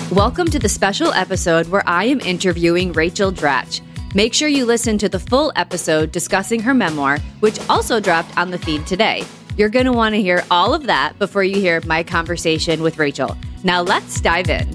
Welcome to the special episode where I am interviewing Rachel Dratch. Make sure you listen to the full episode discussing her memoir, which also dropped on the feed today. You're going to want to hear all of that before you hear my conversation with Rachel. Now let's dive in.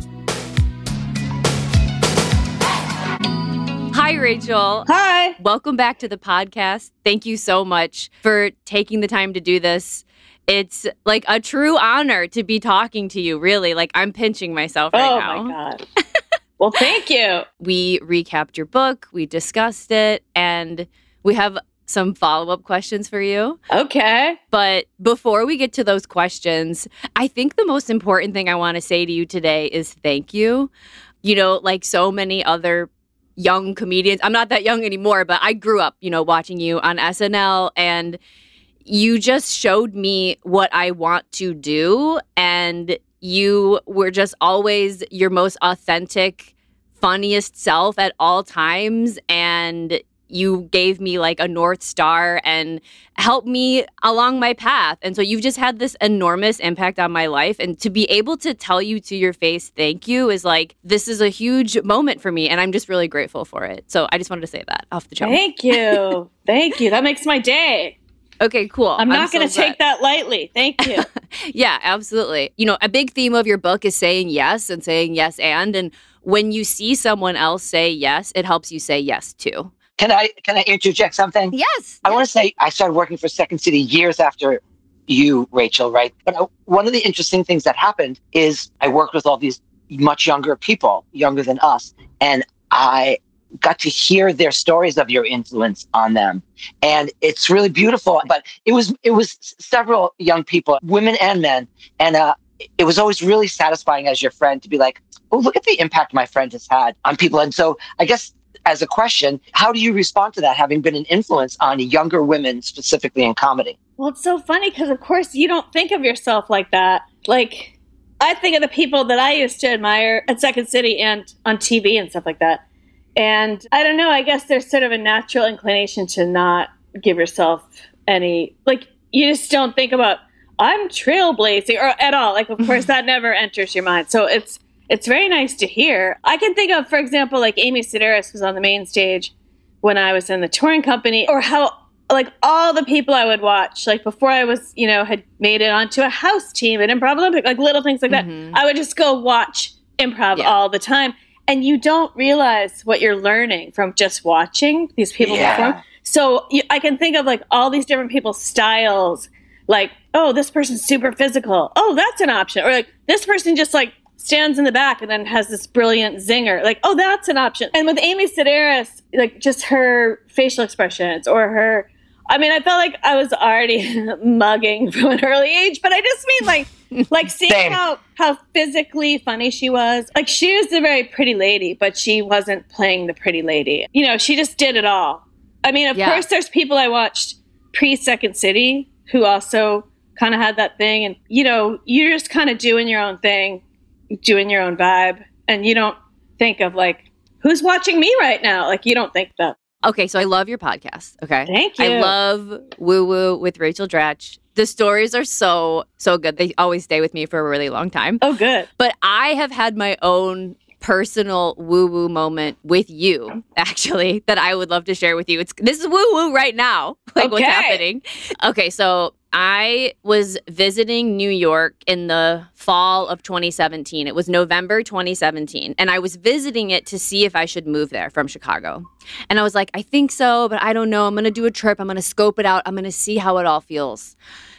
Hi, Rachel. Hi. Welcome back to the podcast. Thank you so much for taking the time to do this. It's like a true honor to be talking to you, really. Like, I'm pinching myself right now. Oh, my God. Well, thank you. We recapped your book, we discussed it, and we have some follow-up questions for you. Okay. But before we get to those questions, I think the most important thing I want to say to you today is thank you. You know, like so many other young comedians, I'm not that young anymore, but I grew up, watching you on SNL, and you just showed me what I want to do, and you were just always your most authentic, funniest self at all times, and you gave me like a North Star and helped me along my path. And so you've just had this enormous impact on my life, and to be able to tell you to your face thank you is like, this is a huge moment for me, and I'm just really grateful for it. So I just wanted to say that off the top. Thank you. Thank you. That makes my day. Okay, cool. I'm not going to take that lightly. Thank you. Yeah, absolutely. A big theme of your book is saying yes and saying yes and when you see someone else say yes, it helps you say yes too. Can I interject something? Yes. I want to say I started working for Second City years after you, Rachel, right? But one of the interesting things that happened is I worked with all these much younger people, younger than us, and I got to hear their stories of your influence on them. And it's really beautiful. But it was several young people, women and men. And it was always really satisfying as your friend to be like, oh, look at the impact my friend has had on people. And so I guess as a question, how do you respond to that, having been an influence on younger women, specifically in comedy? Well, it's so funny because, of course, you don't think of yourself like that. Like, I think of the people that I used to admire at Second City and on TV and stuff like that. And I don't know, I guess there's sort of a natural inclination to not give yourself any, like, you just don't think about, I'm trailblazing or at all. Like, of course, that never enters your mind. So it's very nice to hear. I can think of, for example, like Amy Sedaris was on the main stage when I was in the touring company, or how, like, all the people I would watch, like, before I was, had made it onto a house team at Improv Olympic, like, little things like that. I would just go watch improv all the time. And you don't realize what you're learning from just watching these people perform. So I can think of like all these different people's styles. Like, oh, this person's super physical. Oh, that's an option. Or like this person just like stands in the back and then has this brilliant zinger. Like, oh, that's an option. And with Amy Sedaris, like just her facial expressions or her, I mean, I felt like I was already mugging from an early age, but I just mean like seeing how physically funny she was. Like, she was a very pretty lady, but she wasn't playing the pretty lady. She just did it all. I mean, of course, there's people I watched pre-Second City who also kind of had that thing. And, you're just kind of doing your own thing, doing your own vibe. And you don't think of like, who's watching me right now? Like, you don't think that. Okay, so I love your podcast, okay? Thank you. I love Woo Woo with Rachel Dratch. The stories are so good. They always stay with me for a really long time. Oh, good. But I have had my own personal woo-woo moment with you, actually, that I would love to share with you. This is woo-woo right now, like what's happening. Okay, so I was visiting New York in the fall of 2017. It was November 2017. And I was visiting it to see if I should move there from Chicago. And I was like, I think so, but I don't know. I'm going to do a trip. I'm going to scope it out. I'm going to see how it all feels.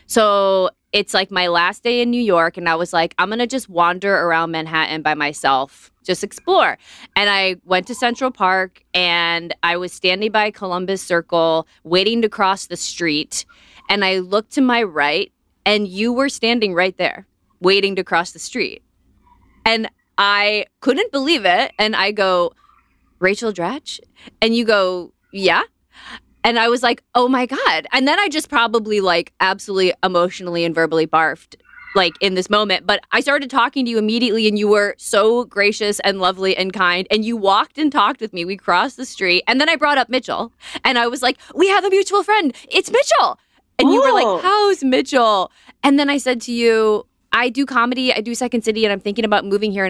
So it's like my last day in New York. And I was like, I'm going to just wander around Manhattan by myself, just explore. And I went to Central Park and I was standing by Columbus Circle, waiting to cross the street. And I looked to my right, and you were standing right there, waiting to cross the street. And I couldn't believe it. And I go, Rachel Dratch? And you go, yeah. And I was like, oh my God. And then I just probably like absolutely emotionally and verbally barfed like in this moment. But I started talking to you immediately, and you were so gracious and lovely and kind. And you walked and talked with me. We crossed the street. And then I brought up Mitchell. And I was like, we have a mutual friend. It's Mitchell. And you were like, how's Mitchell? And then I said to you, I do comedy, I do Second City, and I'm thinking about moving here.